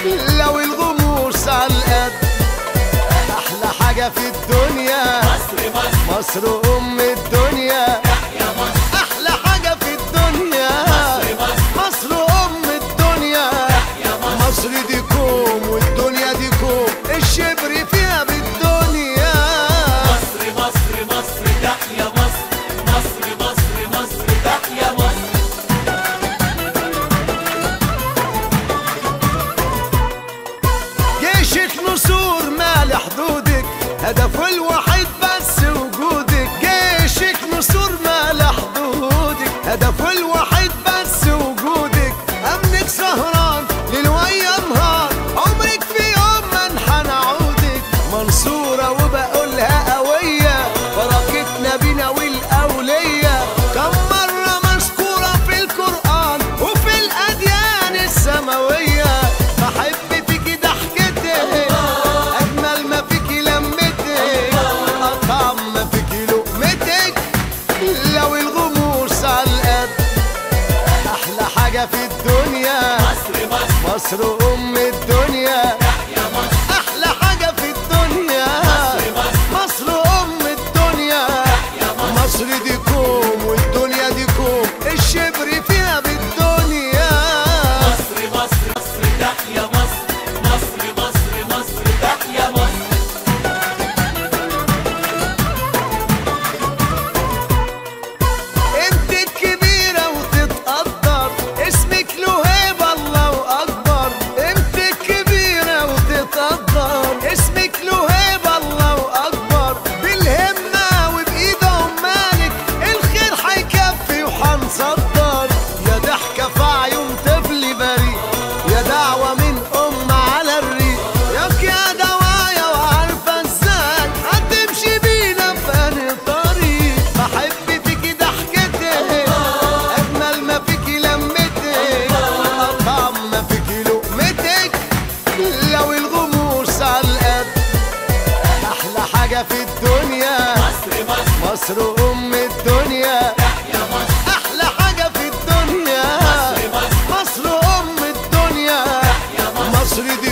لو الغموس عالقد. احلى حاجة في الدنيا مصر ام الدنيا. احلى حاجة في الدنيا مصر ام الدنيا. مصر دي كوم والدنيا دي كوم، الشبر فيها بالدنيا. مصر مصر مصر تحيا مصر، مصر مصر مصر تحيا مصر. جيشك نسور مال حدودك، هدفه الوحيد بس وجودك. جيشك نسور مال حدودك، هدفه الوحيد بس وجودك. امنك سهران ليل ويا نهار، عمرك في يوم ما انحنى عودك. منصورة وبقولها قوية، بركتنا بينا والاولية. كم مرة مذكورة في القرآن وفي الأديان السماوية. بحب فيكي ضحكتك، أجمل ما فيكي لمتك، أطعم ما فيكي لقمتك. لو الغموس عالقد. أحلى حاجة في الدنيا مصر أم الدنيا. أحلى حاجة في الدنيا مصر أم الدنيا. مصر دي كوم والدنيا دي كوم، الشبر فيها بالدنيا. مصر مصر مصر تحيا مصر، مصر مصر مصر تحيا مصر. انت الكبيرة وتتقدر، اسمك له هيبة الله أكبر. انت الكبيرة وتتقدر، اسمك له هيبة الله أكبر. بالهمة وبإيدهم مالك، الخير حيكفي وحنصدر. يا ضحكة في عيون طفل بريء، يا دعوة من أم على الريق. ياك يا دوايا وعارفة ازاي هتمشي بينا في أنهي طريق. بحب فيكي ضحكتك، أجمل ما فيكي لمتك، أطعم ما فيكي لقمتك. لو الغموس عالقد. أحلى حاجة في الدنيا مصر أم الدنيا. أحلى حاجة في الدنيا مصر أم الدنيا. مصر دي